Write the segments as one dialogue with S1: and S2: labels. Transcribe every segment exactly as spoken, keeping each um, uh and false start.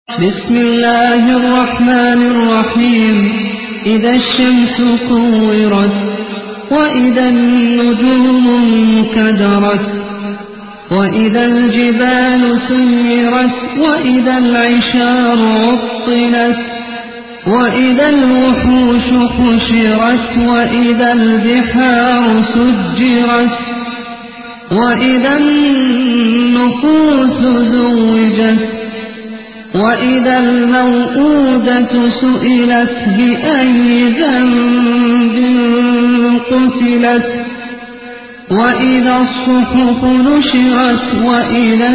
S1: بسم الله الرحمن الرحيم. إذا الشمس كورت وإذا النجوم انكدرت وإذا الجبال سيرت وإذا العشار عطلت وإذا الوحوش حشرت وإذا البحار سجرت وإذا النفوس زوجت وإذا الموءودة سئلت بأي ذنب قتلت وإذا الصحف نشرت وإذا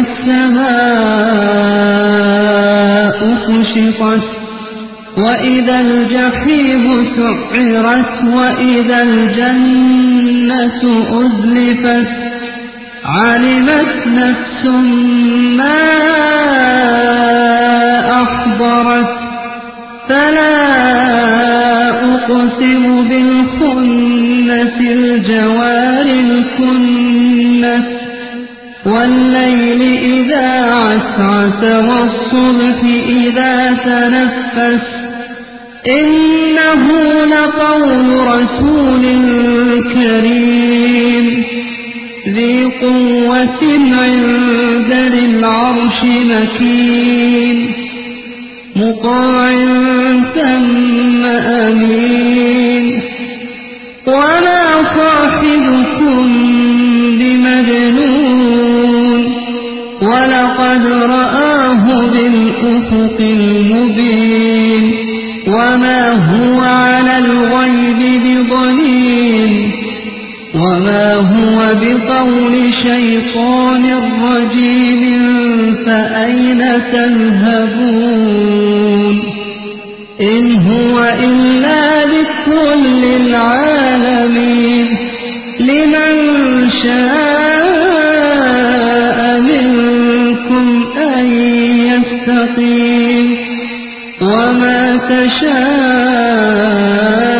S1: السماء كشطت وإذا الجحيم سعرت وإذا الجنة أزلفت علمت نفس ما أحضرت فلا أقسم بالخنس الجوار الكنس والليل إذا عسعس والصبح إذا تنفس إنه لقول رسول كريم ذي قوة عند ذي العرش مكين مطاع ثم أمين وما صاحبكم بمجنون ولقد رآه بالأفق المبين وما هو على الغيب بضنين وما هو بقول شيطان رجيم فأين تذهبون إن هو إلا ذكر للعالمين لمن شاء منكم أن يستقيم وما تشاءون